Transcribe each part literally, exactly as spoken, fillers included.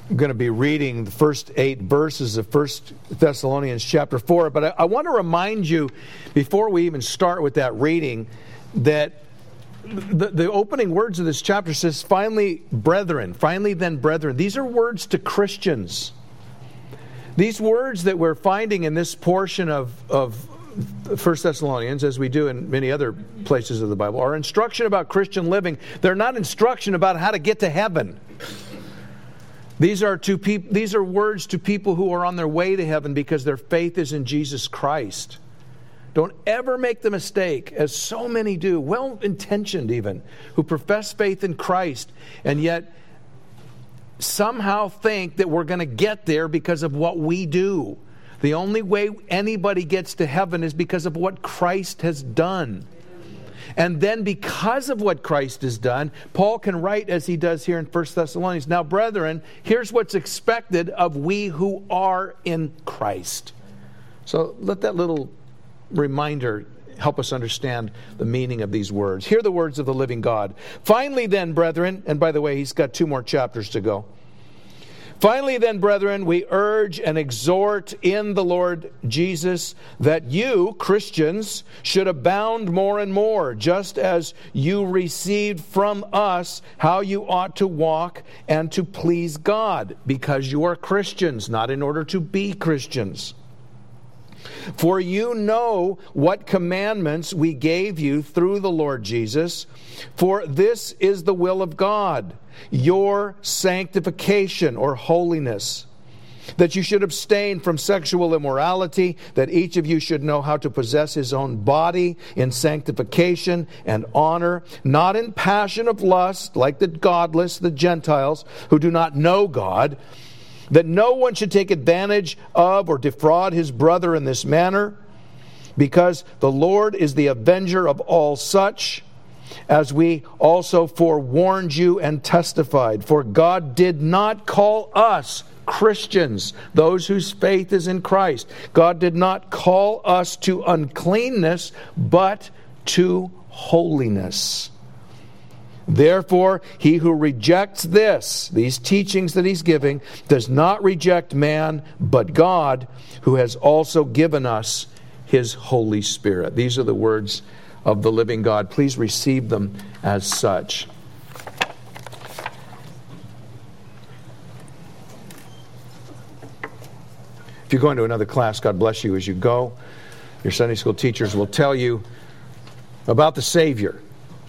going to be reading the first eight verses of First Thessalonians chapter four. But I, I want to remind you, before we even start with that reading, that the, the opening words of this chapter says, finally, brethren, finally then, brethren. These are words to Christians. These words that we're finding in this portion of, of First Thessalonians, as we do in many other places of the Bible, are instruction about Christian living. They're not instruction about how to get to heaven. These are to peop- These are words to people who are on their way to heaven because their faith is in Jesus Christ. Don't ever make the mistake, as so many do, well-intentioned even, who profess faith in Christ and yet somehow think that we're going to get there because of what we do. The only way anybody gets to heaven is because of what Christ has done. And then because of what Christ has done, Paul can write as he does here in First Thessalonians, now, brethren, here's what's expected of we who are in Christ. So let that little reminder help us understand the meaning of these words. Hear the words of the living God. Finally then, brethren, and by the way, he's got two more chapters to go. Finally then, brethren, we urge and exhort in the Lord Jesus that you, Christians, should abound more and more, just as you received from us how you ought to walk and to please God, because you are Christians, not in order to be Christians. For you know what commandments we gave you through the Lord Jesus. For this is the will of God, your sanctification or holiness, that you should abstain from sexual immorality, that each of you should know how to possess his own body in sanctification and honor, not in passion of lust, like the godless, the Gentiles, who do not know God, that no one should take advantage of or defraud his brother in this manner, because the Lord is the avenger of all such, as we also forewarned you and testified. For God did not call us, Christians, those whose faith is in Christ, God did not call us to uncleanness, but to holiness. Therefore, he who rejects this, these teachings that he's giving, does not reject man, but God, who has also given us his Holy Spirit. These are the words of the living God. Please receive them as such. If you're going to another class, God bless you as you go. Your Sunday school teachers will tell you about the Savior.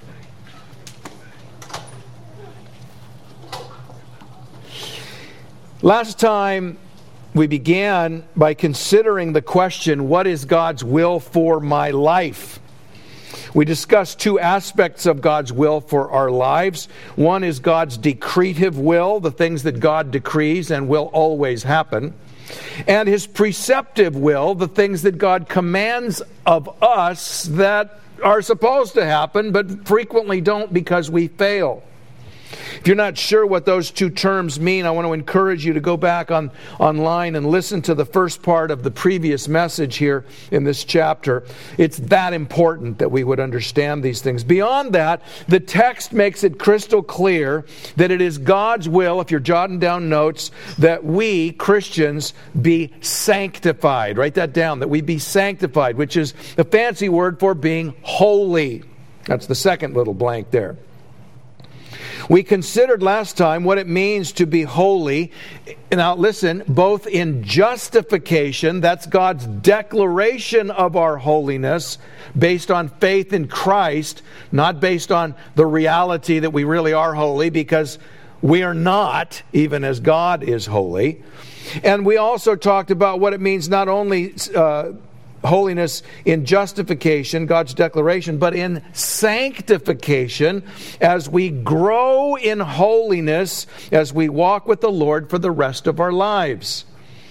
Last time we began by considering the question, what is God's will for my life? We discussed two aspects of God's will for our lives. One is God's decretive will, the things that God decrees and will always happen. And His preceptive will, the things that God commands of us that are supposed to happen, but frequently don't because we fail. If you're not sure what those two terms mean, I want to encourage you to go back on online and listen to the first part of the previous message here in this chapter. It's that important that we would understand these things. Beyond that, the text makes it crystal clear that it is God's will, if you're jotting down notes, that we, Christians, be sanctified. Write that down, that we be sanctified, which is the fancy word for being holy. That's the second little blank there. We considered last time what it means to be holy. Now listen, both in justification, that's God's declaration of our holiness based on faith in Christ, not based on the reality that we really are holy, because we are not, even as God is holy. And we also talked about what it means not only uh, holiness in justification, God's declaration, but in sanctification as we grow in holiness as we walk with the Lord for the rest of our lives.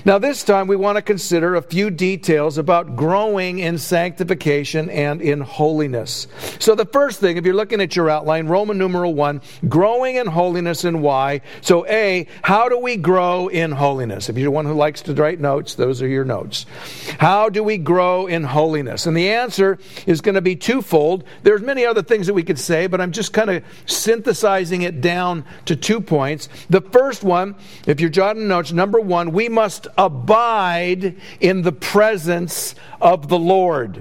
Now this time we want to consider a few details about growing in sanctification and in holiness. So the first thing, if you're looking at your outline, Roman numeral one, growing in holiness and why. So A, how do we grow in holiness? If you're one who likes to write notes, those are your notes. How do we grow in holiness? And the answer is going to be twofold. There's many other things that we could say, but I'm just kind of synthesizing it down to two points. The first one, if you're jotting notes, number one, we must abide in the presence of the Lord.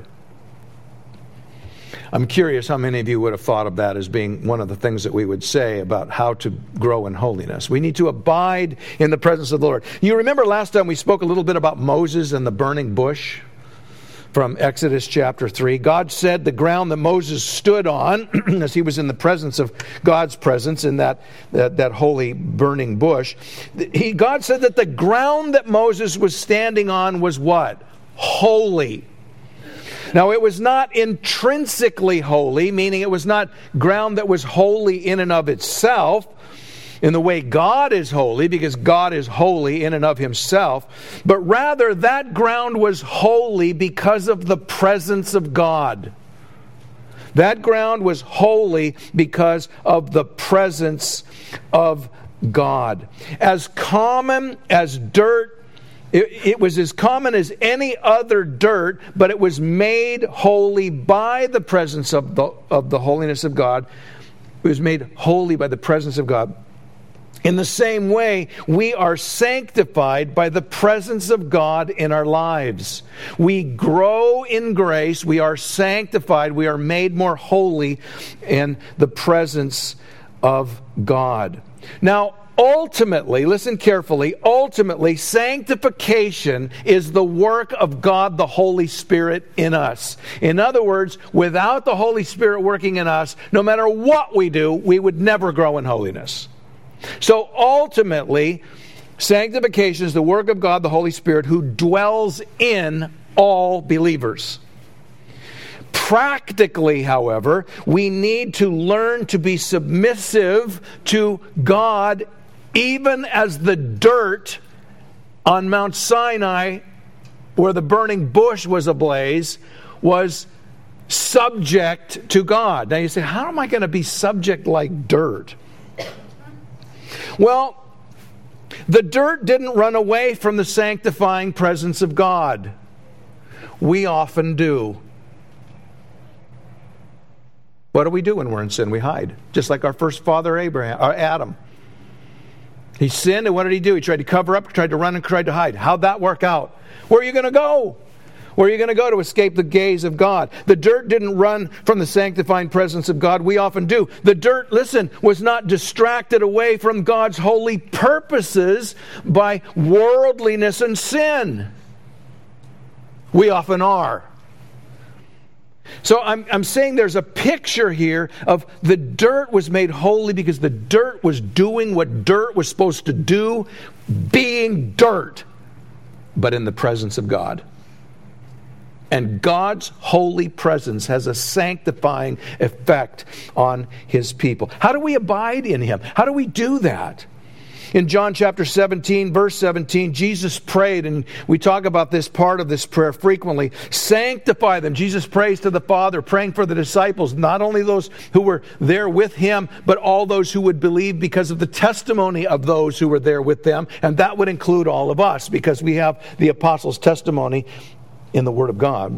I'm curious how many of you would have thought of that as being one of the things that we would say about how to grow in holiness. We need to abide in the presence of the Lord. You remember last time we spoke a little bit about Moses and the burning bush? From Exodus chapter three, God said the ground that Moses stood on, as he was in the presence of God's presence in that, that, that holy burning bush, he, God said that the ground that Moses was standing on was what? Holy. Now, it was not intrinsically holy, meaning it was not ground that was holy in and of itself, in the way God is holy, because God is holy in and of himself, but rather that ground was holy because of the presence of God. That ground was holy because of the presence of God. As common as dirt, it, it was as common as any other dirt, but it was made holy by the presence of the, of the holiness of God. It was made holy by the presence of God. In the same way, we are sanctified by the presence of God in our lives. We grow in grace, we are sanctified, we are made more holy in the presence of God. Now, ultimately, listen carefully, ultimately, sanctification is the work of God the Holy Spirit in us. In other words, without the Holy Spirit working in us, no matter what we do, we would never grow in holiness. So ultimately, sanctification is the work of God, the Holy Spirit, who dwells in all believers. Practically, however, we need to learn to be submissive to God, even as the dirt on Mount Sinai, where the burning bush was ablaze, was subject to God. Now you say, how am I going to be subject like dirt? Well, the dirt didn't run away from the sanctifying presence of God. We often do. What do we do when we're in sin? We hide. Just like our first father, Abraham, or Adam. He sinned, and what did he do? He tried to cover up, tried to run, and tried to hide. How'd that work out? Where are you going to go? Where are you going to go to escape the gaze of God? The dirt didn't run from the sanctifying presence of God. We often do. The dirt, listen, was not distracted away from God's holy purposes by worldliness and sin. We often are. So I'm, I'm saying there's a picture here of the dirt was made holy because the dirt was doing what dirt was supposed to do, being dirt, but in the presence of God. And God's holy presence has a sanctifying effect on his people. How do we abide in him? How do we do that? In John chapter seventeen, verse seventeen, Jesus prayed, and we talk about this part of this prayer frequently. Sanctify them. Jesus prays to the Father, praying for the disciples, not only those who were there with him, but all those who would believe because of the testimony of those who were there with them. And that would include all of us, because we have the apostles' testimony in the Word of God.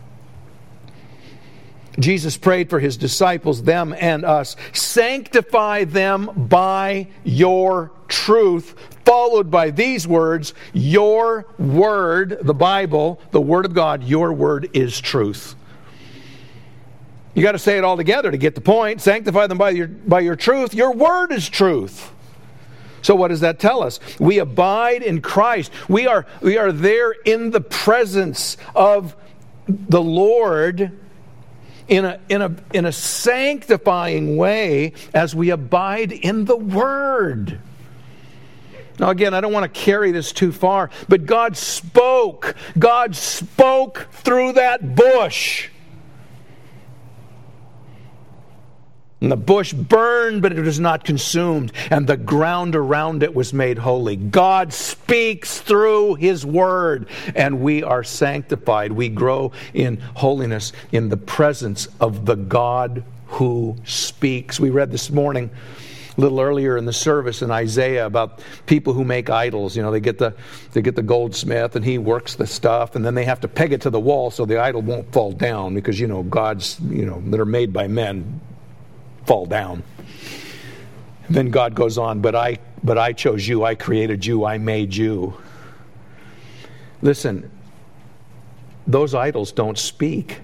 Jesus prayed for his disciples, them and us. Sanctify them by your truth, followed by these words, your word, the Bible, the Word of God, your word is truth. You got to say it all together to get the point. Sanctify them by your, by your truth. Your word is truth. So what does that tell us? We abide in Christ. We are, we are there in the presence of the Lord in a, in a, in a sanctifying way as we abide in the Word. Now again, I don't want to carry this too far, but God spoke. God spoke through that bush. And the bush burned, but it was not consumed, and the ground around it was made holy. God speaks through His Word, and we are sanctified. We grow in holiness in the presence of the God who speaks. We read this morning, a little earlier in the service in Isaiah, about people who make idols. You know, they get the they get the goldsmith, and he works the stuff, and then they have to peg it to the wall so the idol won't fall down, because, you know, gods, you know, that are made by men fall down. And then God goes on, but I but I chose you, I created you, I made you. Listen, those idols don't speak.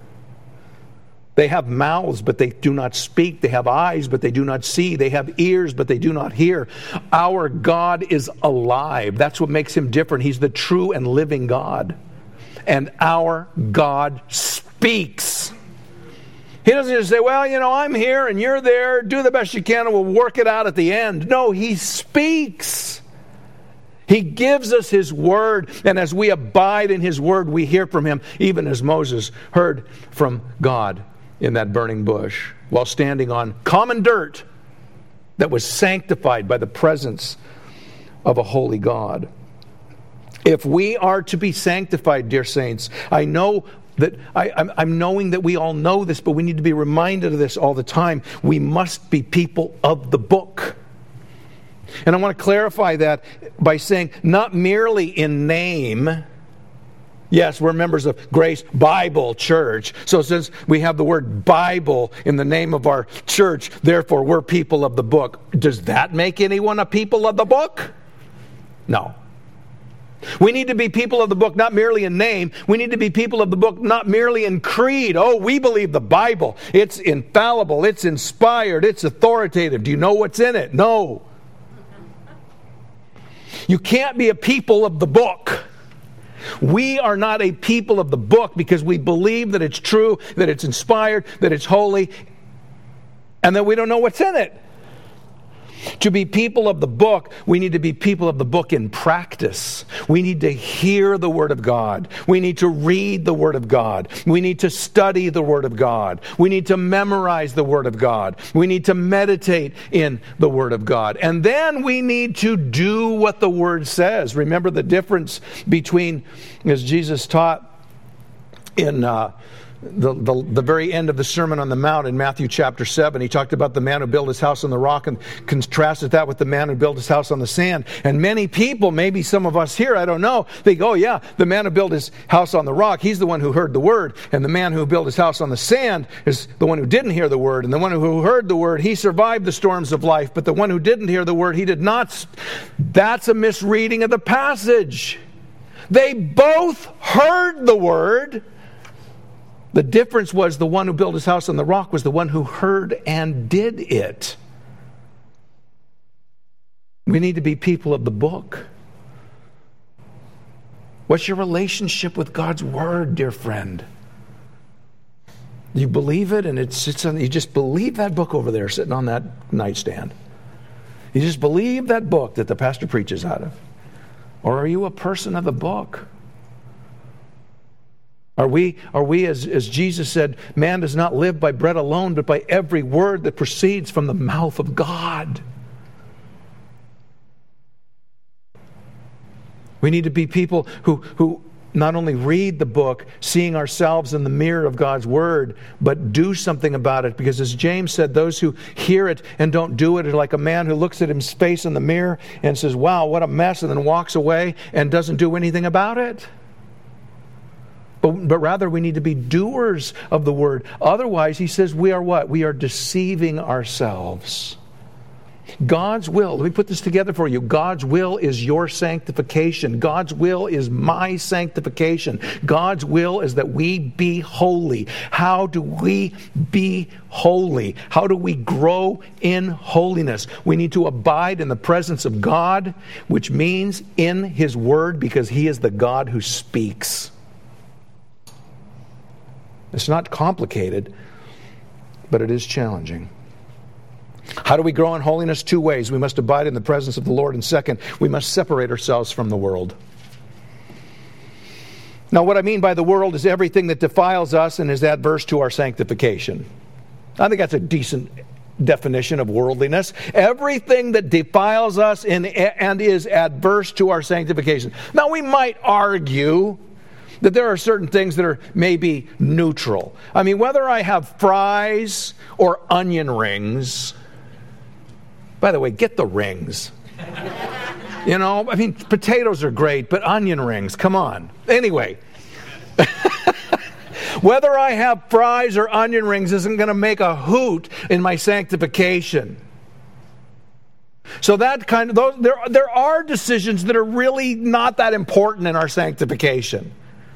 They have mouths, but they do not speak. They have eyes, but they do not see. They have ears, but they do not hear. Our God is alive. That's what makes Him different. He's the true and living God. And our God speaks. He doesn't just say, well, you know, I'm here and you're there. Do the best you can and we'll work it out at the end. No, He speaks. He gives us His Word. And as we abide in His Word, we hear from Him, even as Moses heard from God in that burning bush while standing on common dirt that was sanctified by the presence of a holy God. If we are to be sanctified, dear saints, I know that I, I'm, I'm knowing that we all know this, but we need to be reminded of this all the time. We must be people of the book. And I want to clarify that by saying not merely in name. Yes, we're members of Grace Bible Church. So since we have the word Bible in the name of our church, therefore we're people of the book. Does that make anyone a people of the book? No. We need to be people of the book not merely in name. We need to be people of the book not merely in creed. Oh, we believe the Bible. It's infallible. It's inspired. It's authoritative. Do you know what's in it? No. You can't be a people of the book. We are not a people of the book because we believe that it's true, that it's inspired, that it's holy, and that we don't know what's in it. To be people of the book, we need to be people of the book in practice. We need to hear the Word of God. We need to read the Word of God. We need to study the Word of God. We need to memorize the Word of God. We need to meditate in the Word of God. And then we need to do what the Word says. Remember the difference between, as Jesus taught in uh, The, the, the very end of the Sermon on the Mount in Matthew chapter seven, He talked about the man who built his house on the rock and contrasted that with the man who built his house on the sand. And many people, maybe some of us here, I don't know, think, oh yeah, the man who built his house on the rock, he's the one who heard the word. And the man who built his house on the sand is the one who didn't hear the word. And the one who heard the word, he survived the storms of life. But the one who didn't hear the word, he did not. That's a misreading of the passage. They both heard the word. The difference was the one who built his house on the rock was the one who heard and did it. We need to be people of the book. What's your relationship with God's Word, dear friend? You believe it, and it sits on, you just believe that book over there sitting on that nightstand. You just believe that book that the pastor preaches out of. Or are you a person of the book? Are we, are we as, as Jesus said, man does not live by bread alone, but by every word that proceeds from the mouth of God. We need to be people who, who not only read the book, seeing ourselves in the mirror of God's Word, but do something about it. Because as James said, those who hear it and don't do it are like a man who looks at his face in the mirror and says, wow, what a mess, and then walks away and doesn't do anything about it. But, but rather we need to be doers of the word. Otherwise, he says, we are what? We are deceiving ourselves. God's will, let me put this together for you. God's will is your sanctification. God's will is my sanctification. God's will is that we be holy. How do we be holy? How do we grow in holiness? We need to abide in the presence of God, which means in His Word, because He is the God who speaks. It's not complicated, but it is challenging. How do we grow in holiness? Two ways. We must abide in the presence of the Lord, and second, we must separate ourselves from the world. Now, what I mean by the world is everything that defiles us and is adverse to our sanctification. I think that's a decent definition of worldliness. Everything that defiles us in, and is adverse to our sanctification. Now, we might argue that there are certain things that are maybe neutral. I mean, whether I have fries or onion rings. By the way, get the rings. You know, I mean, potatoes are great, but onion rings, come on. Anyway, whether I have fries or onion rings isn't going to make a hoot in my sanctification. So that kind of, those, there, there are decisions that are really not that important in our sanctification.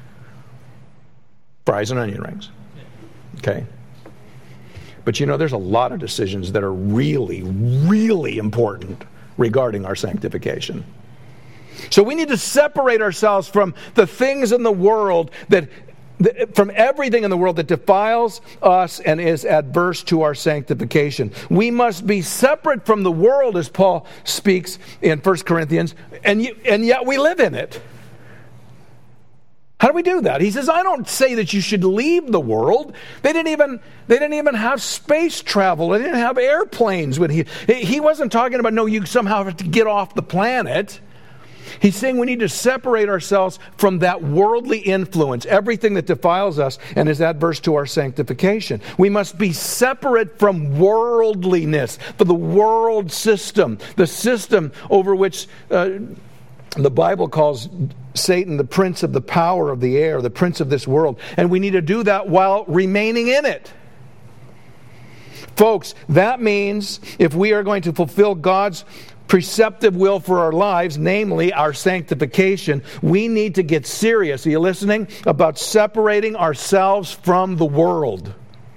Fries and onion rings. Okay? But you know, there's a lot of decisions that are really, really important regarding our sanctification. So we need to separate ourselves from the things in the world that, from everything in the world that defiles us and is adverse to our sanctification. We must be separate from the world, as Paul speaks in First Corinthians, and, you, and yet we live in it. How do we do that? He says, I don't say that you should leave the world. They didn't even, they didn't even have space travel. They didn't have airplanes. When he, he wasn't talking about, no, you somehow have to get off the planet. He's saying we need to separate ourselves from that worldly influence, everything that defiles us and is adverse to our sanctification. We must be separate from worldliness, for the world system, the system over which uh, the Bible calls Satan the prince of the power of the air, the prince of this world. And we need to do that while remaining in it. Folks, that means if we are going to fulfill God's preceptive will for our lives, namely our sanctification, we need to get serious, are you listening, about separating ourselves from the world.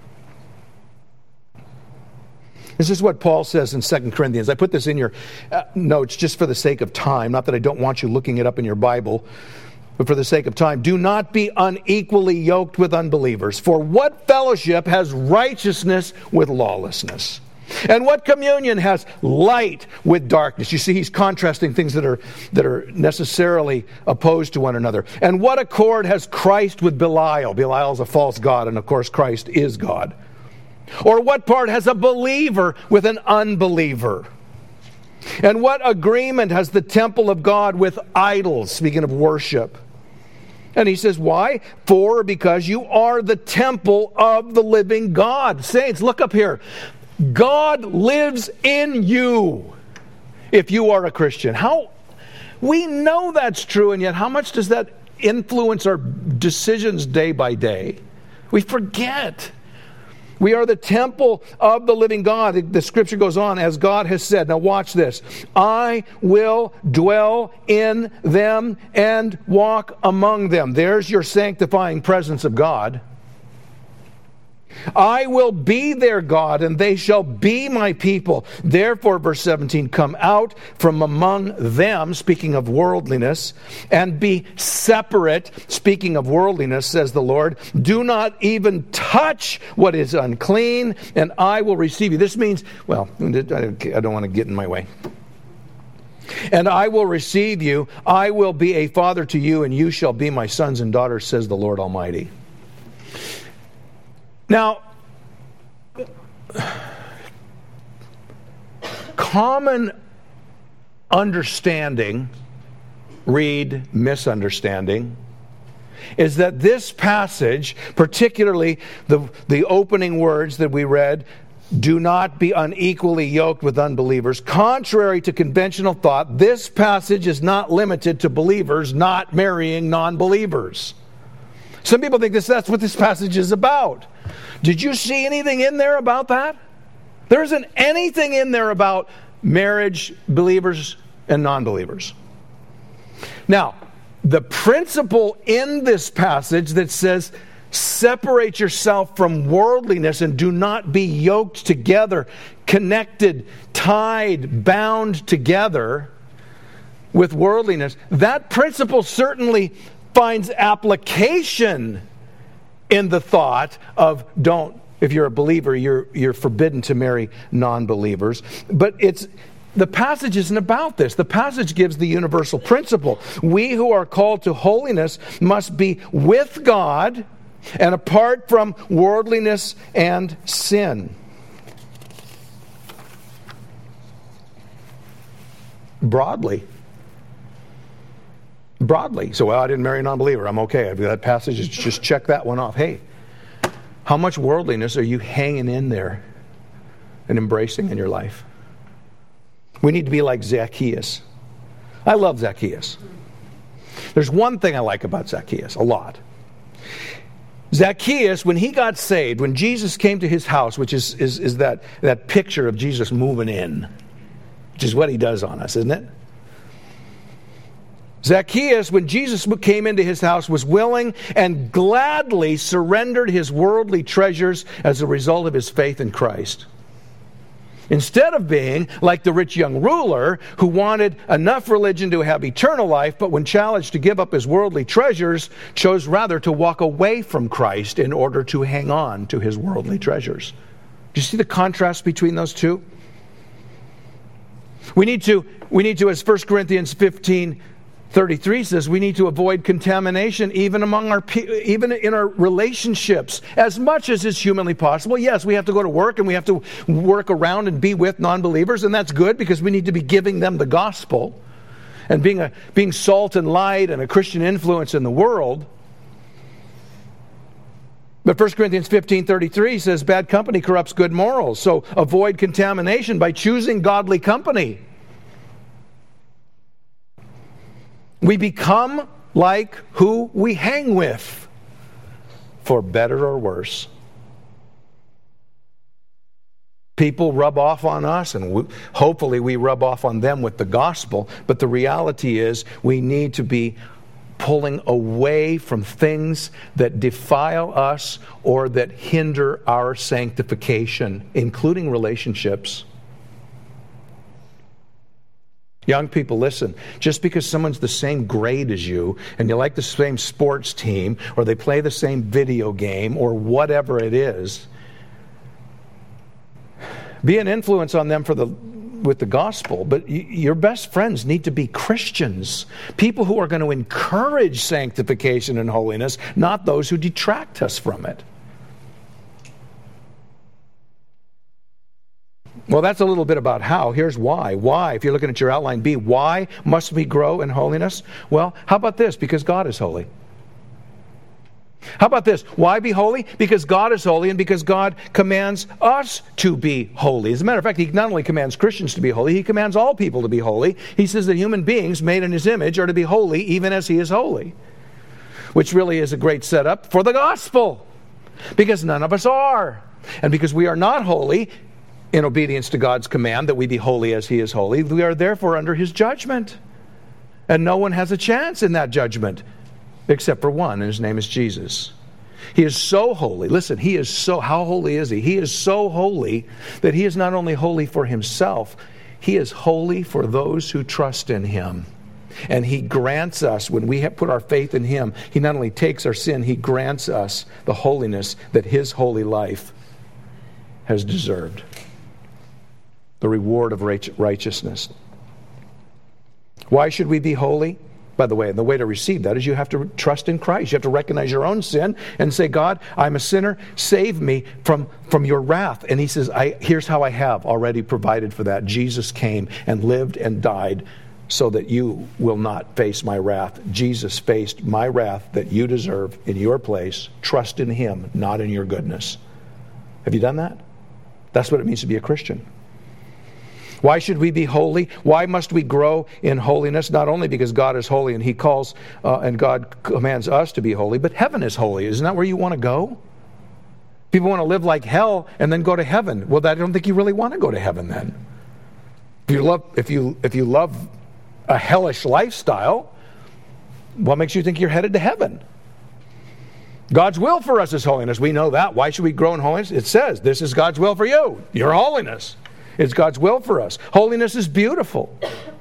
This is what Paul says in Second Corinthians. I put this in your uh, notes just for the sake of time. Not that I don't want you looking it up in your Bible, but for the sake of time. Do not be unequally yoked with unbelievers. For what fellowship has righteousness with lawlessness? And what communion has light with darkness? You see, he's contrasting things that are that are necessarily opposed to one another. And what accord has Christ with Belial? Belial is a false god, and of course Christ is God. Or what part has a believer with an unbeliever? And what agreement has the temple of God with idols? Speaking of worship. And he says, why? For because you are the temple of the living God. Saints, look up here. God lives in you if you are a Christian. How we know that's true, and yet how much does that influence our decisions day by day? We forget. We are the temple of the living God. The scripture goes on, as God has said. Now watch this. I will dwell in them and walk among them. There's your sanctifying presence of God. I will be their God, and they shall be my people. Therefore, verse seventeen, come out from among them, speaking of worldliness, and be separate, speaking of worldliness, says the Lord. Do not even touch what is unclean, and I will receive you. This means, well, I don't want to get in my way. And I will receive you. I will be a father to you, and you shall be my sons and daughters, says the Lord Almighty. Now, common understanding, read misunderstanding, is that this passage, particularly the, the opening words that we read, do not be unequally yoked with unbelievers. Contrary to conventional thought, this passage is not limited to believers not marrying non-believers. Some people think this, that's what this passage is about. Did you see anything in there about that? There isn't anything in there about marriage, believers, and non-believers. Now, the principle in this passage that says, separate yourself from worldliness and do not be yoked together, connected, tied, bound together with worldliness, that principle certainly finds application in the thought of don't, if you're a believer, you're you're forbidden to marry non-believers. But it's the passage isn't about this. The passage gives the universal principle. We who are called to holiness must be with God and apart from worldliness and sin. Broadly. Broadly. So, well, I didn't marry a non-believer. I'm okay. I've got that passage. Just check that one off. Hey, how much worldliness are you hanging in there and embracing in your life? We need to be like Zacchaeus. I love Zacchaeus. There's one thing I like about Zacchaeus, a lot. Zacchaeus, when he got saved, when Jesus came to his house, which is, is, is that, that picture of Jesus moving in, which is what he does on us, isn't it? Zacchaeus, when Jesus came into his house, was willing and gladly surrendered his worldly treasures as a result of his faith in Christ. Instead of being like the rich young ruler who wanted enough religion to have eternal life, but when challenged to give up his worldly treasures, chose rather to walk away from Christ in order to hang on to his worldly treasures. Do you see the contrast between those two? We need to, we need to, as First Corinthians fifteen thirty-three says, we need to avoid contamination even among our, even in our relationships, as much as is humanly possible. Yes, we have to go to work and we have to work around and be with non-believers, and that's good because we need to be giving them the gospel and being a being salt and light and a Christian influence in the world. But First Corinthians fifteen thirty-three says, bad company corrupts good morals. So avoid contamination by choosing godly company. We become like who we hang with, for better or worse. People rub off on us, and we, hopefully we rub off on them with the gospel. But the reality is we need to be pulling away from things that defile us or that hinder our sanctification, including relationships. Young people, listen, just because someone's the same grade as you, and you like the same sports team, or they play the same video game, or whatever it is, be an influence on them for the with the gospel, but your best friends need to be Christians, people who are going to encourage sanctification and holiness, not those who detract us from it. Well, that's a little bit about how. Here's why. Why, if you're looking at your outline B, why must we grow in holiness? Well, how about this? Because God is holy. How about this? Why be holy? Because God is holy and because God commands us to be holy. As a matter of fact, He not only commands Christians to be holy, He commands all people to be holy. He says that human beings made in His image are to be holy even as He is holy. Which really is a great setup for the gospel. Because none of us are. And because we are not holy, in obedience to God's command that we be holy as He is holy, we are therefore under His judgment. And no one has a chance in that judgment. Except for one, and His name is Jesus. He is so holy. Listen, He is so, how holy is He? He is so holy that He is not only holy for Himself, He is holy for those who trust in Him. And He grants us, when we have put our faith in Him, He not only takes our sin, He grants us the holiness that His holy life has deserved. The reward of righteousness. Why should we be holy? By the way, the way to receive that is you have to trust in Christ. You have to recognize your own sin and say, God, I'm a sinner. Save me from, from your wrath. And He says, I, here's how I have already provided for that. Jesus came and lived and died so that you will not face my wrath. Jesus faced my wrath that you deserve in your place. Trust in Him, not in your goodness. Have you done that? That's what it means to be a Christian. Why should we be holy? Why must we grow in holiness? Not only because God is holy and He calls uh, and God commands us to be holy, but heaven is holy. Isn't that where you want to go? People want to live like hell and then go to heaven. Well, I don't think you really want to go to heaven then. If you love, if you if you love a hellish lifestyle, what makes you think you're headed to heaven? God's will for us is holiness. We know that. Why should we grow in holiness? It says, this is God's will for you, your holiness. It's God's will for us. Holiness is beautiful.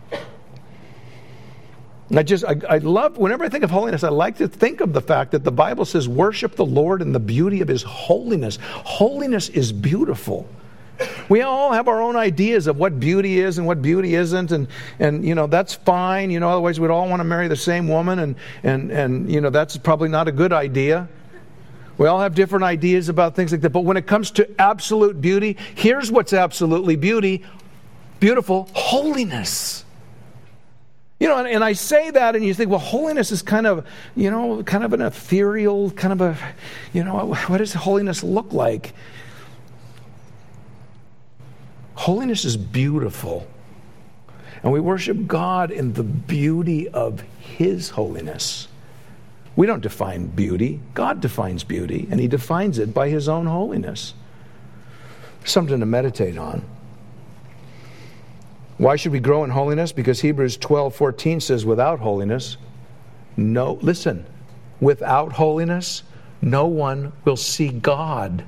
I just, I, I love, whenever I think of holiness, I like to think of the fact that the Bible says, worship the Lord in the beauty of His holiness. Holiness is beautiful. We all have our own ideas of what beauty is and what beauty isn't, and, and you know, that's fine. You know, otherwise we'd all want to marry the same woman, and, and, and you know, that's probably not a good idea. We all have different ideas about things like that. But when it comes to absolute beauty, here's what's absolutely beauty, beautiful: holiness. You know, and, and I say that, and you think, well, holiness is kind of, you know, kind of an ethereal, kind of a, you know, what does holiness look like? Holiness is beautiful. And we worship God in the beauty of His holiness. We don't define beauty. God defines beauty, and He defines it by His own holiness. Something to meditate on. Why should we grow in holiness? Because Hebrews twelve fourteen says, without holiness, no, listen, without holiness, no one will see God.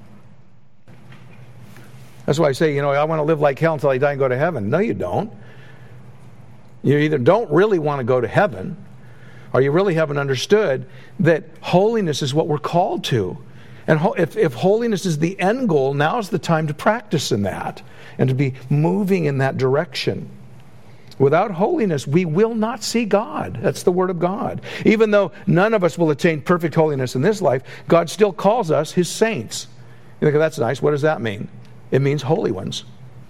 That's why I say, you know, I want to live like hell until I die and go to heaven. No, you don't. You either don't really want to go to heaven, or you really haven't understood that holiness is what we're called to. And if, if holiness is the end goal, now's the time to practice in that and to be moving in that direction. Without holiness, we will not see God. That's the Word of God. Even though none of us will attain perfect holiness in this life, God still calls us His saints. You think, that's nice. What does that mean? It means holy ones.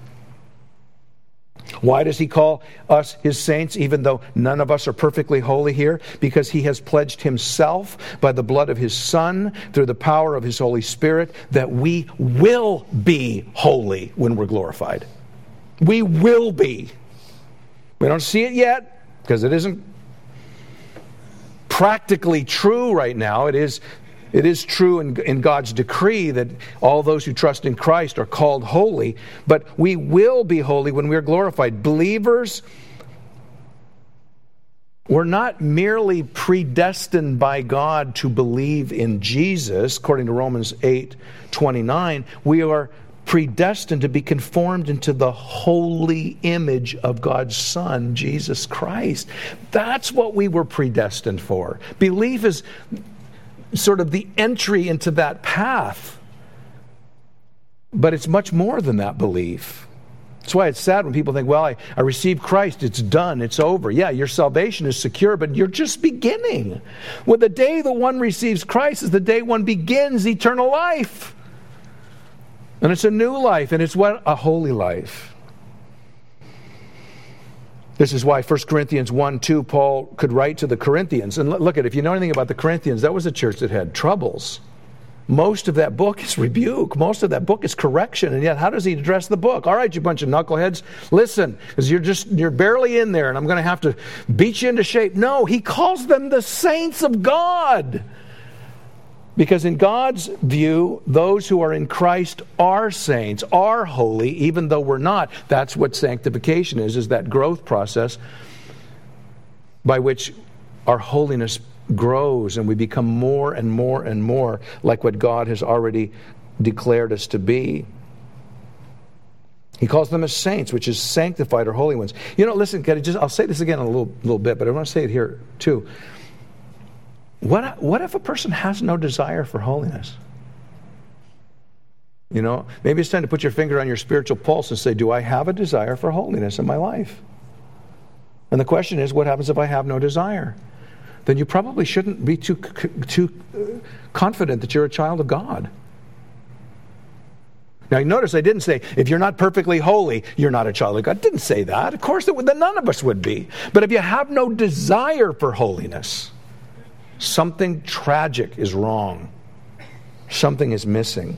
Why does He call us His saints, even though none of us are perfectly holy here? Because He has pledged Himself by the blood of His Son, through the power of His Holy Spirit, that we will be holy when we're glorified. We will be. We don't see it yet, because it isn't practically true right now. It is It is true in, in God's decree that all those who trust in Christ are called holy, but we will be holy when we are glorified. Believers, we're not merely predestined by God to believe in Jesus, according to Romans eight twenty-nine. We are predestined to be conformed into the holy image of God's Son, Jesus Christ. That's what we were predestined for. Belief is sort of the entry into that path. But it's much more than that belief. That's why it's sad when people think, well, I, I received Christ, it's done, it's over. Yeah, your salvation is secure, but you're just beginning. Well, the day that one receives Christ is the day one begins eternal life. And it's a new life, and it's what? A holy life. This is why First Corinthians one two, Paul could write to the Corinthians. And look at it, if you know anything about the Corinthians, that was a church that had troubles. Most of that book is rebuke. Most of that book is correction. And yet, how does he address the book? All right, you bunch of knuckleheads, listen, because you're just, you're barely in there, and I'm going to have to beat you into shape. No, he calls them the saints of God. Because in God's view, those who are in Christ are saints, are holy, even though we're not. That's what sanctification is, is that growth process by which our holiness grows and we become more and more and more like what God has already declared us to be. He calls them as saints, which is sanctified or holy ones. You know, listen, just, I'll say this again in a little, little bit, but I want to say it here too. What, what if a person has no desire for holiness? You know, maybe it's time to put your finger on your spiritual pulse and say, do I have a desire for holiness in my life? And the question is, what happens if I have no desire? Then you probably shouldn't be too, too confident that you're a child of God. Now, you notice I didn't say, if you're not perfectly holy, you're not a child of God. I didn't say that. Of course, it would, then none of us would be. But if you have no desire for holiness, something tragic is wrong. Something is missing.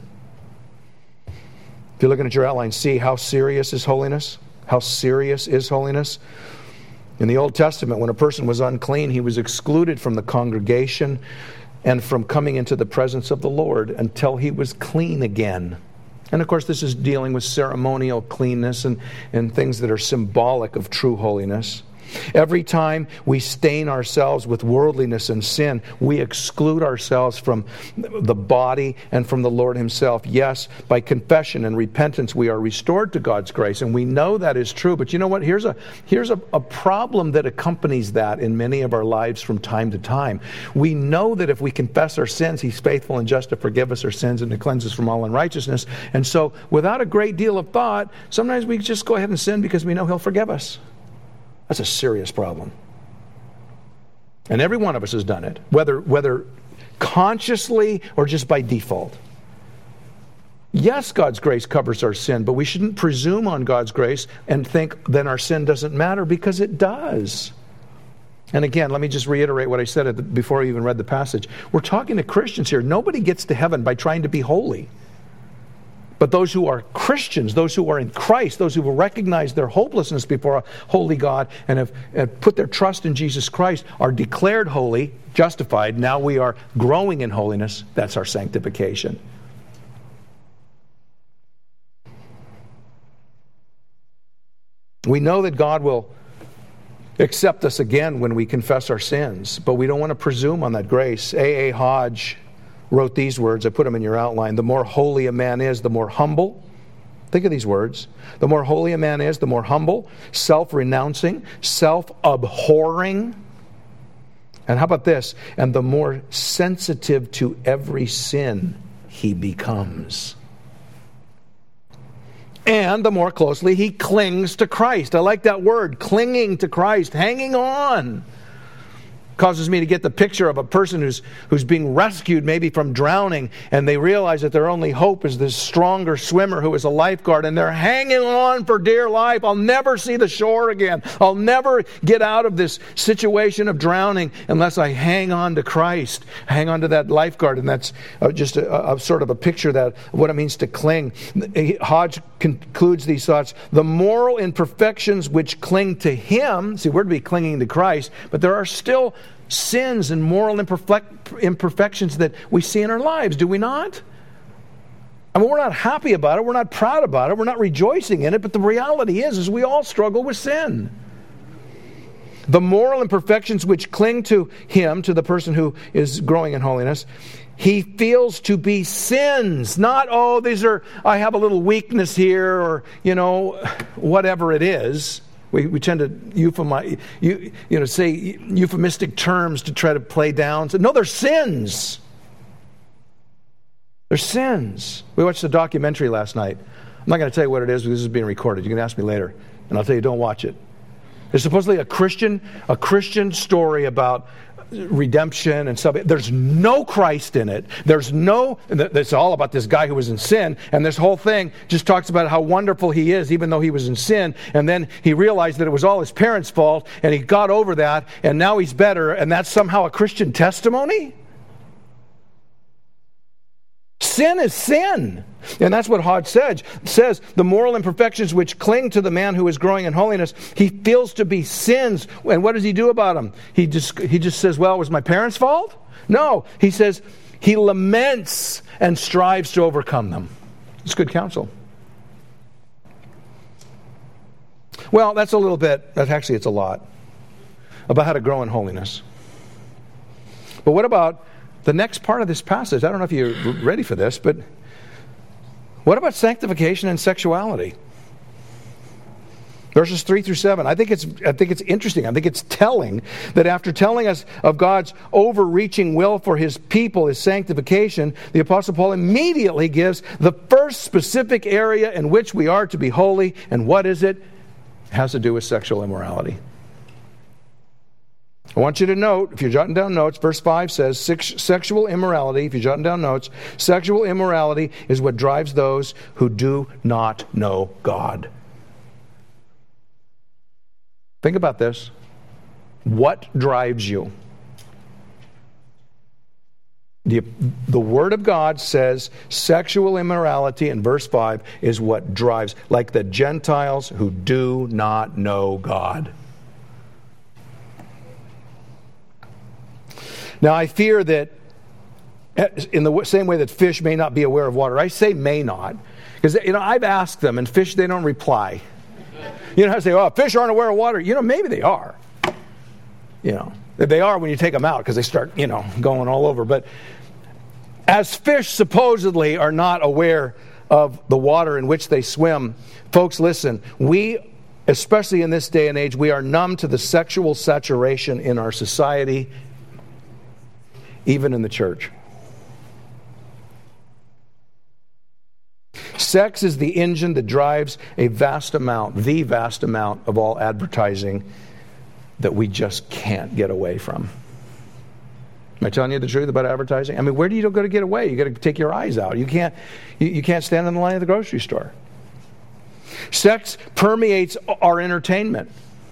If you're looking at your outline, see how serious is holiness? How serious is holiness? In the Old Testament, when a person was unclean, he was excluded from the congregation and from coming into the presence of the Lord until he was clean again. And of course, this is dealing with ceremonial cleanness and, and things that are symbolic of true holiness. Every time we stain ourselves with worldliness and sin, we exclude ourselves from the body and from the Lord Himself. Yes, by confession and repentance, we are restored to God's grace, and we know that is true. But you know what? Here's a here's a, a problem that accompanies that in many of our lives from time to time. We know that if we confess our sins, He's faithful and just to forgive us our sins and to cleanse us from all unrighteousness. And so, without a great deal of thought, sometimes we just go ahead and sin because we know He'll forgive us. That's a serious problem. And every one of us has done it. Whether whether consciously or just by default? Yes, God's grace covers our sin, but we shouldn't presume on God's grace and think then our sin doesn't matter, because it does. And again, let me just reiterate what I said at the, before I even read the passage. We're talking to Christians here. Nobody gets to heaven by trying to be holy. But those who are Christians, those who are in Christ, those who have recognized their hopelessness before a holy God and have, have put their trust in Jesus Christ, are declared holy, justified. Now we are growing in holiness. That's our sanctification. We know that God will accept us again when we confess our sins, but we don't want to presume on that grace. A A. Hodge wrote these words. I put them in your outline. The more holy a man is, the more humble. Think of these words. The more holy a man is, the more humble, self-renouncing, self-abhorring. And how about this? And the more sensitive to every sin he becomes. And the more closely he clings to Christ. I like that word, clinging to Christ, hanging on. Causes me to get the picture of a person who's who's being rescued maybe from drowning, and they realize that their only hope is this stronger swimmer who is a lifeguard, and they're hanging on for dear life. I'll never see the shore again. I'll never get out of this situation of drowning unless I hang on to Christ, hang on to that lifeguard. And that's uh, just a, a sort of a picture that of what it means to cling. Hodge concludes these thoughts. The moral imperfections which cling to him, see, we're to be clinging to Christ, but there are still sins and moral imperfections that we see in our lives, do we not? I mean, we're not happy about it, we're not proud about it, we're not rejoicing in it, but the reality is, is we all struggle with sin. The moral imperfections which cling to him, to the person who is growing in holiness, he feels to be sins. Not, oh, these are, I have a little weakness here, or, you know, whatever it is. We, we tend to euphemize, you, you know, say euphemistic terms to try to play down. So, no, they're sins. They're sins. We watched a documentary last night. I'm not going to tell you what it is because this is being recorded. You can ask me later, and I'll tell you, don't watch it. It's supposedly a Christian, a Christian story about redemption and stuff. There's no Christ in it. There's no, it's all about this guy who was in sin, and this whole thing just talks about how wonderful he is even though he was in sin, and then he realized that it was all his parents' fault, and he got over that, and now he's better, and that's somehow a Christian testimony? Sin is sin. And that's what Hodge said, says. The moral imperfections which cling to the man who is growing in holiness, he feels to be sins. And what does he do about them? He just, he just says, well, it was my parents' fault? No. He says he laments and strives to overcome them. It's good counsel. Well, that's a little bit, actually it's a lot, about how to grow in holiness. But what about the next part of this passage? I don't know if you're ready for this, but what about sanctification and sexuality? Verses three through seven. I think it's I think it's interesting. I think it's telling that after telling us of God's overreaching will for his people, his sanctification, the Apostle Paul immediately gives the first specific area in which we are to be holy. And what is it? It has to do with sexual immorality. I want you to note, if you're jotting down notes, verse five says, sexual immorality, if you're jotting down notes, sexual immorality is what drives those who do not know God. Think about this. What drives you? The, the Word of God says sexual immorality in verse five is what drives, like the Gentiles who do not know God. Now, I fear that in the same way that fish may not be aware of water, I say may not, because, you know, I've asked them, and fish, they don't reply. You know, I say, oh, fish aren't aware of water. You know, maybe they are. You know, they are when you take them out, because they start, you know, going all over. But as fish supposedly are not aware of the water in which they swim, folks, listen, we, especially in this day and age, we are numb to the sexual saturation in our society, even in the church. Sex is the engine that drives a vast amount, the vast amount of all advertising that we just can't get away from. Am I telling you the truth about advertising? I mean, where do you go to get away? You got to take your eyes out. You can't, you, you can't stand in the line of the grocery store. Sex permeates our entertainment.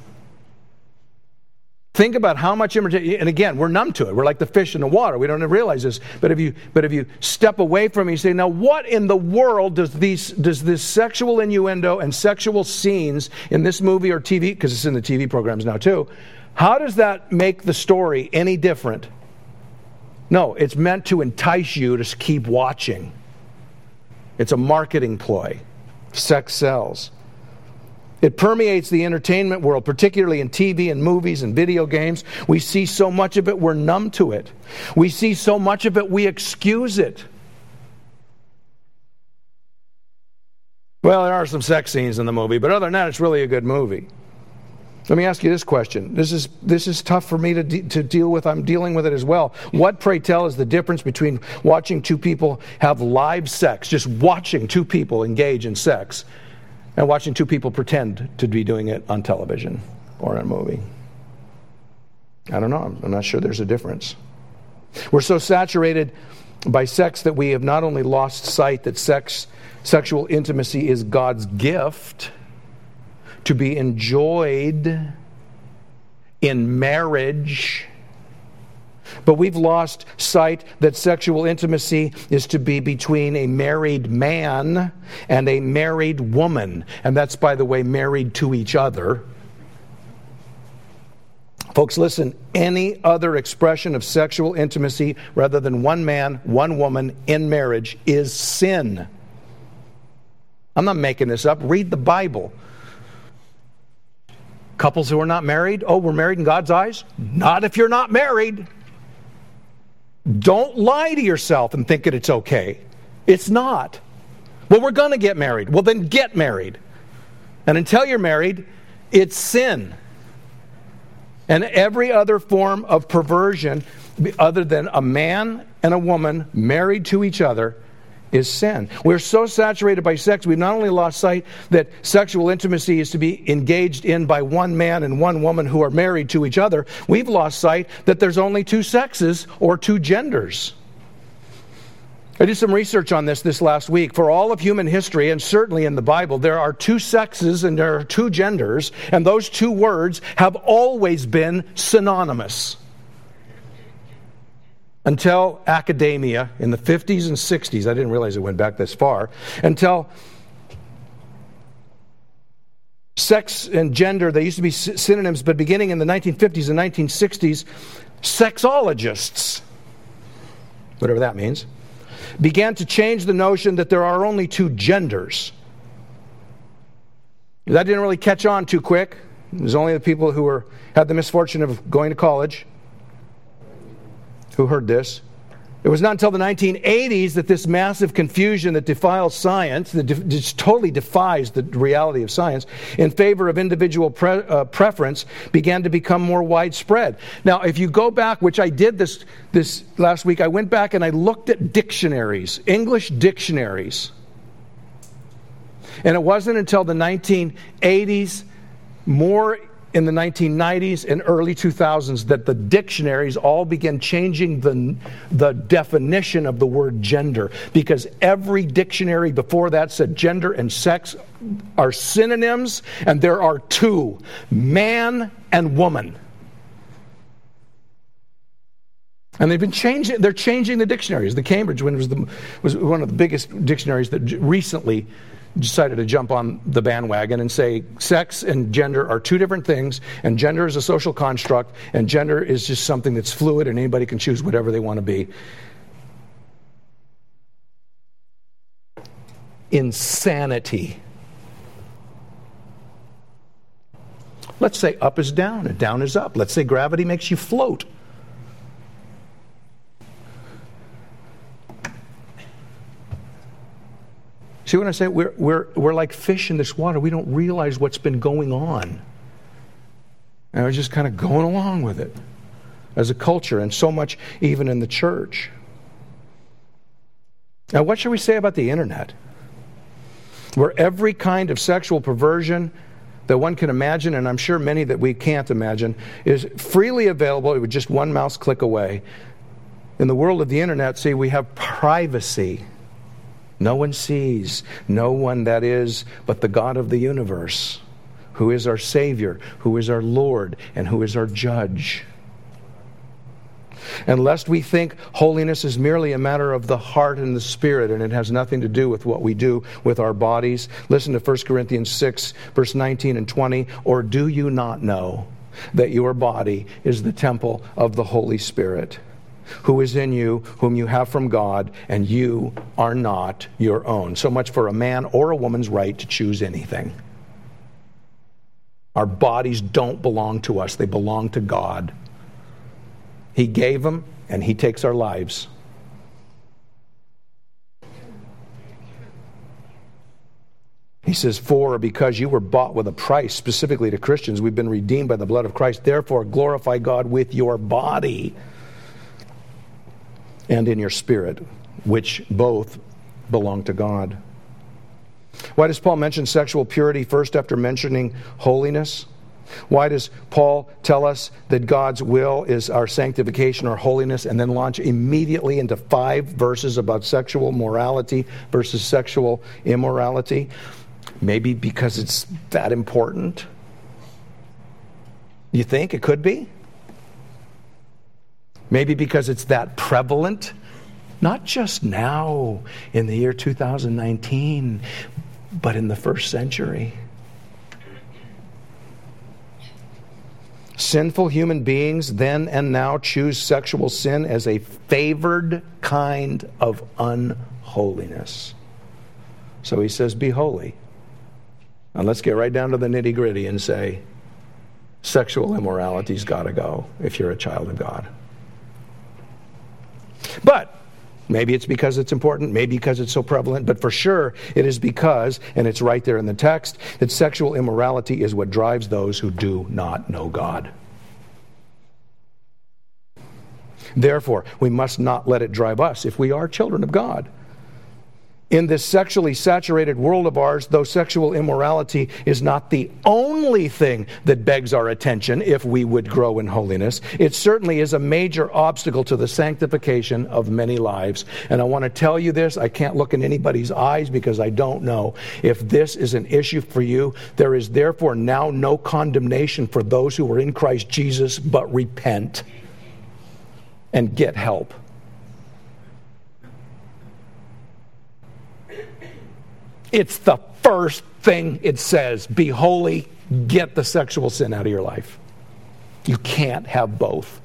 Think about how much entertainment, and again, we're numb to it. We're like the fish in the water. We don't realize this. But if you, but if you step away from it, you say, now what in the world does these, does this sexual innuendo and sexual scenes in this movie or T V, because it's in the T V programs now too, how does that make the story any different? No, it's meant to entice you to keep watching. It's a marketing ploy. Sex sells. It permeates the entertainment world, particularly in T V and movies and video games. We see so much of it, we're numb to it. We see so much of it, we excuse it. Well, there are some sex scenes in the movie, but other than that, it's really a good movie. Let me ask you this question. This is this is tough for me to de- to deal with. I'm dealing with it as well. What, pray tell, is the difference between watching two people have live sex, just watching two people engage in sex, and watching two people pretend to be doing it on television or in a movie? I don't know. I'm, I'm not sure there's a difference. We're so saturated by sex that we have not only lost sight that sex, sexual intimacy is God's gift to be enjoyed in marriage, but we've lost sight that sexual intimacy is to be between a married man and a married woman. And that's, by the way, married to each other. Folks, listen, any other expression of sexual intimacy rather than one man, one woman in marriage is sin. I'm not making this up. Read the Bible. Couples who are not married, oh, we're married in God's eyes? Not if you're not married. Don't lie to yourself and think that it's okay. It's not. Well, we're going to get married. Well, then get married. And until you're married, it's sin. And every other form of perversion, other than a man and a woman married to each other, is sin. We're so saturated by sex, we've not only lost sight that sexual intimacy is to be engaged in by one man and one woman who are married to each other, we've lost sight that there's only two sexes or two genders. I did some research on this this last week. For all of human history, and certainly in the Bible, there are two sexes and there are two genders, and those two words have always been synonymous. Until academia in the fifties and sixties, I didn't realize it went back this far, until sex and gender, they used to be synonyms, but beginning in the nineteen fifties and nineteen sixties, sexologists, whatever that means, began to change the notion that there are only two genders. That didn't really catch on too quick. It was only the people who were had the misfortune of going to college who heard this. It was not until the nineteen eighties that this massive confusion that defiles science, that de- just totally defies the reality of science, in favor of individual pre- uh, preference, began to become more widespread. Now, if you go back, which I did this, this last week, I went back and I looked at dictionaries, English dictionaries. And it wasn't until the nineteen eighties, more in the nineteen nineties and early two thousands, that the dictionaries all began changing the, the definition of the word gender, because every dictionary before that said gender and sex are synonyms, and there are two, man and woman. And they've been changing, they're changing the dictionaries. The Cambridge one was, the, was one of the biggest dictionaries that recently decided to jump on the bandwagon and say sex and gender are two different things, and gender is a social construct, and gender is just something that's fluid and anybody can choose whatever they want to be. Insanity. Let's say up is down and down is up. Let's say gravity makes you float. See what I say? We're, we're, we're like fish in this water. We don't realize what's been going on. And we're just kind of going along with it as a culture, and so much even in the church. Now, what should we say about the internet? Where every kind of sexual perversion that one can imagine, and I'm sure many that we can't imagine, is freely available with just one mouse click away. In the world of the internet, see, we have privacy. No one sees, no one, that is, but the God of the universe, who is our Savior, who is our Lord, and who is our Judge. And lest we think holiness is merely a matter of the heart and the spirit, and it has nothing to do with what we do with our bodies. Listen to First Corinthians six, verse nineteen and twenty. Or do you not know that your body is the temple of the Holy Spirit, who is in you, whom you have from God, and you are not your own? So much for a man or a woman's right to choose anything. Our bodies don't belong to us. They belong to God. He gave them, and He takes our lives. He says, for because you were bought with a price, specifically to Christians, we've been redeemed by the blood of Christ. Therefore, glorify God with your body and in your spirit, which both belong to God. Why does Paul mention sexual purity first after mentioning holiness? Why does Paul tell us that God's will is our sanctification or holiness, and then launch immediately into five verses about sexual morality versus sexual immorality? Maybe because it's that important? You think it could be? Maybe because it's that prevalent? Not just now in the year two thousand nineteen, but in the first century. Sinful human beings then and now choose sexual sin as a favored kind of unholiness. So he says, be holy. Now let's get right down to the nitty-gritty and say, sexual immorality's got to go if you're a child of God. But maybe it's because it's important, maybe because it's so prevalent, but for sure it is because, and it's right there in the text, that sexual immorality is what drives those who do not know God. Therefore, we must not let it drive us if we are children of God. In this sexually saturated world of ours, though sexual immorality is not the only thing that begs our attention if we would grow in holiness, it certainly is a major obstacle to the sanctification of many lives. And I want to tell you this, I can't look in anybody's eyes because I don't know. If this is an issue for you, there is therefore now no condemnation for those who are in Christ Jesus, but repent and get help. It's the first thing it says. Be holy, get the sexual sin out of your life. You can't have both.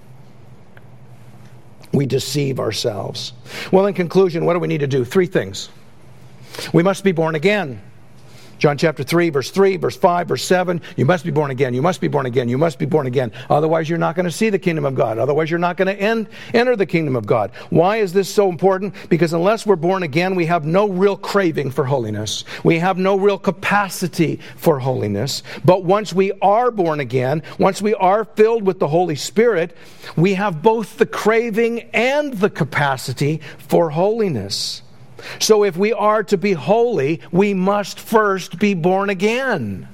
We deceive ourselves. Well, in conclusion, what do we need to do? Three things. We must be born again. John chapter three, verse three, verse five, verse seven. You must be born again. You must be born again. You must be born again. Otherwise, you're not going to see the kingdom of God. Otherwise, you're not going to end, enter the kingdom of God. Why is this so important? Because unless we're born again, we have no real craving for holiness. We have no real capacity for holiness. But once we are born again, once we are filled with the Holy Spirit, we have both the craving and the capacity for holiness. So if we are to be holy, we must first be born again.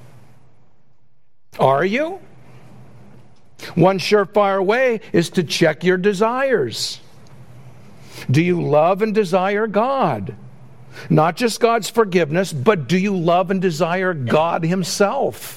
Are you? One surefire way is to check your desires. Do you love and desire God? Not just God's forgiveness, but do you love and desire God Himself?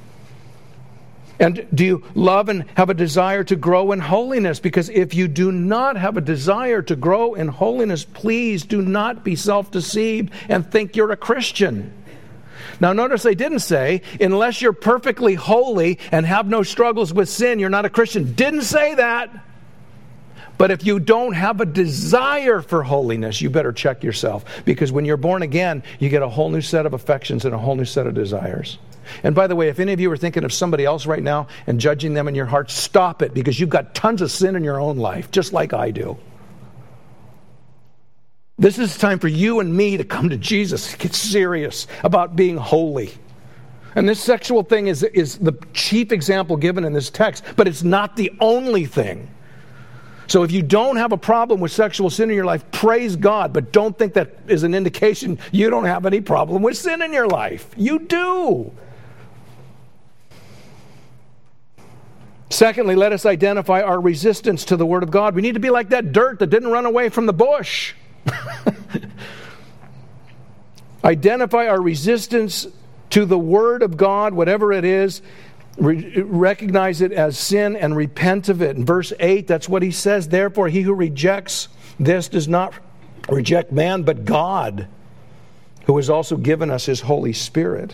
And do you love and have a desire to grow in holiness? Because if you do not have a desire to grow in holiness, please do not be self-deceived and think you're a Christian. Now notice they didn't say, unless you're perfectly holy and have no struggles with sin, you're not a Christian. Didn't say that. But if you don't have a desire for holiness, you better check yourself. Because when you're born again, you get a whole new set of affections and a whole new set of desires. And by the way, if any of you are thinking of somebody else right now and judging them in your heart, stop it, because you've got tons of sin in your own life, just like I do. This is time for you and me to come to Jesus, get serious about being holy. And this sexual thing is, is the chief example given in this text, but it's not the only thing. So if you don't have a problem with sexual sin in your life, praise God, but don't think that is an indication you don't have any problem with sin in your life. You do. Secondly, let us identify our resistance to the Word of God. We need to be like that dirt that didn't run away from the bush. Identify our resistance to the Word of God, whatever it is. Re- recognize it as sin and repent of it. In verse eight, that's what he says. Therefore, he who rejects this does not reject man, but God, who has also given us His Holy Spirit.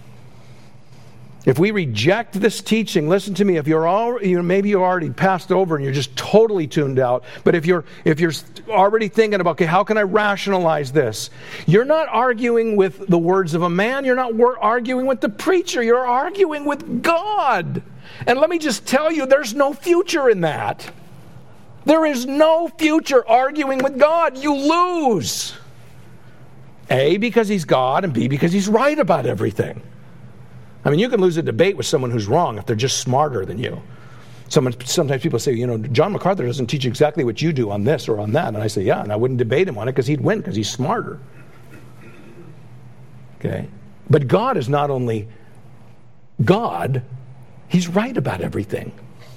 If we reject this teaching, listen to me, if you're all, you know, maybe you're already passed over and you're just totally tuned out, but if you're if you're already thinking about, okay, how can I rationalize this? You're not arguing with the words of a man, you're not arguing with the preacher, you're arguing with God. And let me just tell you, there's no future in that. There is no future arguing with God. You lose. A, because He's God, and B, because He's right about everything. I mean, you can lose a debate with someone who's wrong if they're just smarter than you. Someone, sometimes people say, you know, John MacArthur doesn't teach exactly what you do on this or on that. And I say, yeah, and I wouldn't debate him on it because he'd win because he's smarter. Okay? But God is not only God, He's right about everything.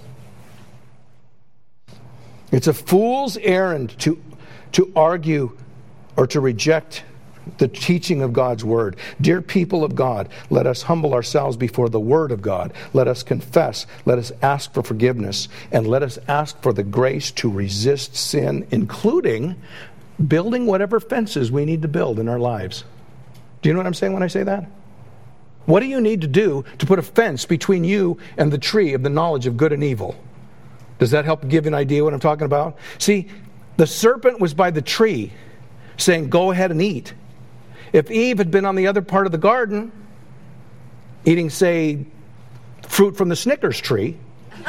It's a fool's errand to, to argue or to reject the teaching of God's Word. Dear people of God, let us humble ourselves before the Word of God. Let us confess. Let us ask for forgiveness. And let us ask for the grace to resist sin, including building whatever fences we need to build in our lives. Do you know what I'm saying when I say that? What do you need to do to put a fence between you and the tree of the knowledge of good and evil? Does that help give you an idea what I'm talking about? See, the serpent was by the tree saying, go ahead and eat. If Eve had been on the other part of the garden, eating, say, fruit from the Snickers tree,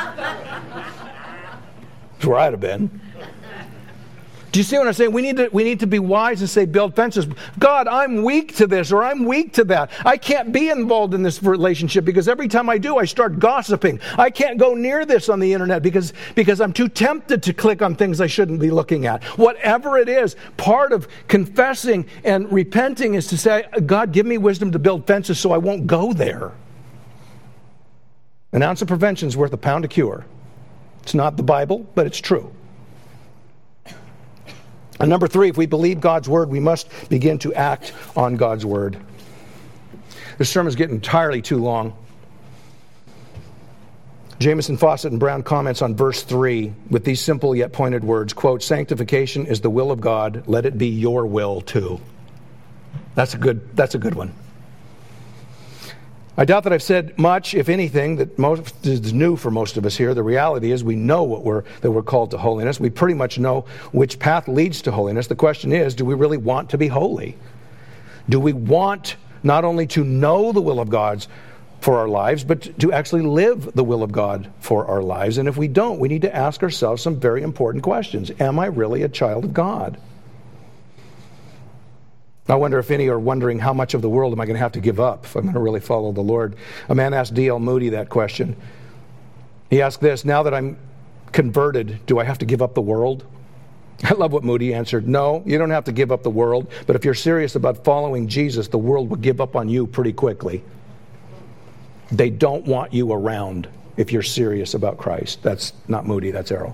that's where I'd have been. Do you see what I'm saying? We need to we need to be wise and say, build fences. God, I'm weak to this, or I'm weak to that. I can't be involved in this relationship because every time I do, I start gossiping. I can't go near this on the internet because, because I'm too tempted to click on things I shouldn't be looking at. Whatever it is, part of confessing and repenting is to say, God, give me wisdom to build fences so I won't go there. An ounce of prevention is worth a pound of cure. It's not the Bible, but it's true. And number three, if we believe God's Word, we must begin to act on God's Word. This sermon's getting entirely too long. Jamieson, Fawcett, and Brown comments on verse three with these simple yet pointed words, quote, sanctification is the will of God, let it be your will too. That's a good, that's a good one. I doubt that I've said much, if anything, that most is new for most of us here. The reality is we know what we're that we're called to holiness. We pretty much know which path leads to holiness. The question is, do we really want to be holy? Do we want not only to know the will of God for our lives, but to actually live the will of God for our lives? And if we don't, we need to ask ourselves some very important questions. Am I really a child of God? I wonder if any are wondering how much of the world am I going to have to give up if I'm going to really follow the Lord. A man asked D L Moody that question. He asked this, now that I'm converted, do I have to give up the world? I love what Moody answered. No, you don't have to give up the world, but if you're serious about following Jesus, the world will give up on you pretty quickly. They don't want you around if you're serious about Christ. That's not Moody, that's Errol.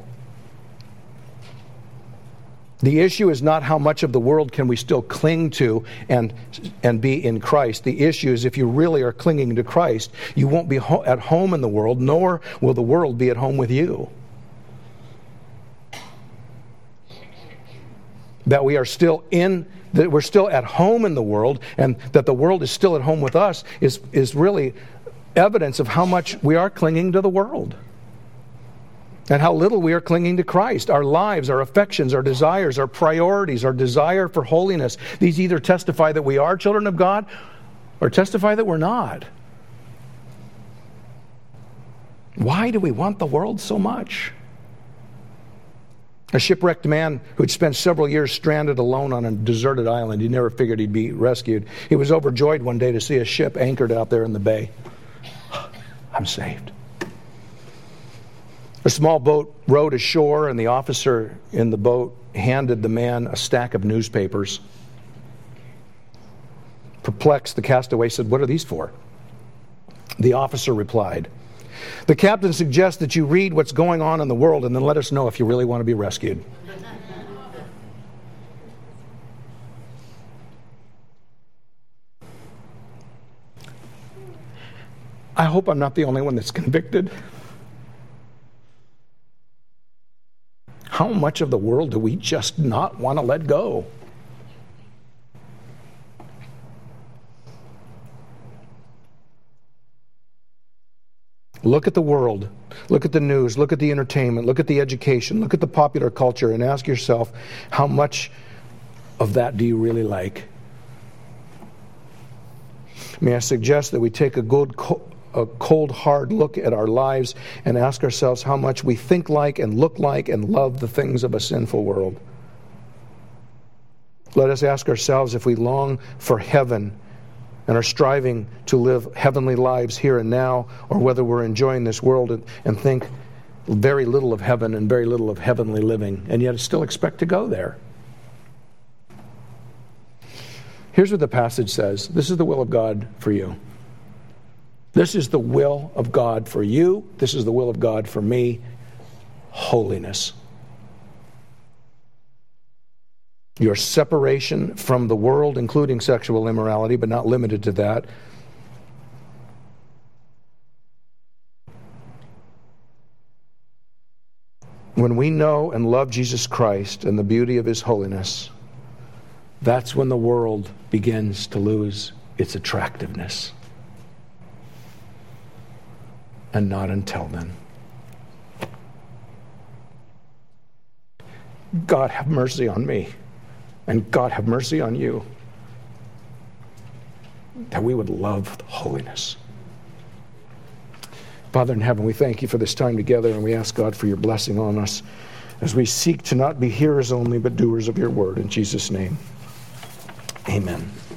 The issue is not how much of the world can we still cling to and and be in Christ. The issue is if you really are clinging to Christ, you won't be ho- at home in the world, nor will the world be at home with you. That we are still in, that we're still at home in the world, and that the world is still at home with us is, is really evidence of how much we are clinging to the world. And how little we are clinging to Christ. Our lives, our affections, our desires, our priorities, our desire for holiness. These either testify that we are children of God or testify that we're not. Why do we want the world so much? A shipwrecked man who'd spent several years stranded alone on a deserted island. He never figured he'd be rescued. He was overjoyed one day to see a ship anchored out there in the bay. I'm saved. A small boat rowed ashore, and the officer in the boat handed the man a stack of newspapers. Perplexed, the castaway said, "What are these for?" The officer replied, The captain suggests that you read what's going on in the world and then let us know if you really want to be rescued. I hope I'm not the only one that's convicted. How much of the world do we just not want to let go? Look at the world. Look at the news. Look at the entertainment. Look at the education. Look at the popular culture and ask yourself, how much of that do you really like? May I suggest that we take a good, a cold, hard look at our lives and ask ourselves how much we think like and look like and love the things of a sinful world. Let us ask ourselves if we long for heaven and are striving to live heavenly lives here and now, or whether we're enjoying this world and, and think very little of heaven and very little of heavenly living, and yet still expect to go there. Here's what the passage says. This is the will of God for you. This is the will of God for you. This is the will of God for me. Holiness. Your separation from the world, including sexual immorality, but not limited to that. When we know and love Jesus Christ and the beauty of His holiness, that's when the world begins to lose its attractiveness. And not until then. God have mercy on me. And God have mercy on you, that we would love holiness. Father in heaven, we thank you for this time together, and we ask God for your blessing on us as we seek to not be hearers only, but doers of your word. In Jesus' name, amen.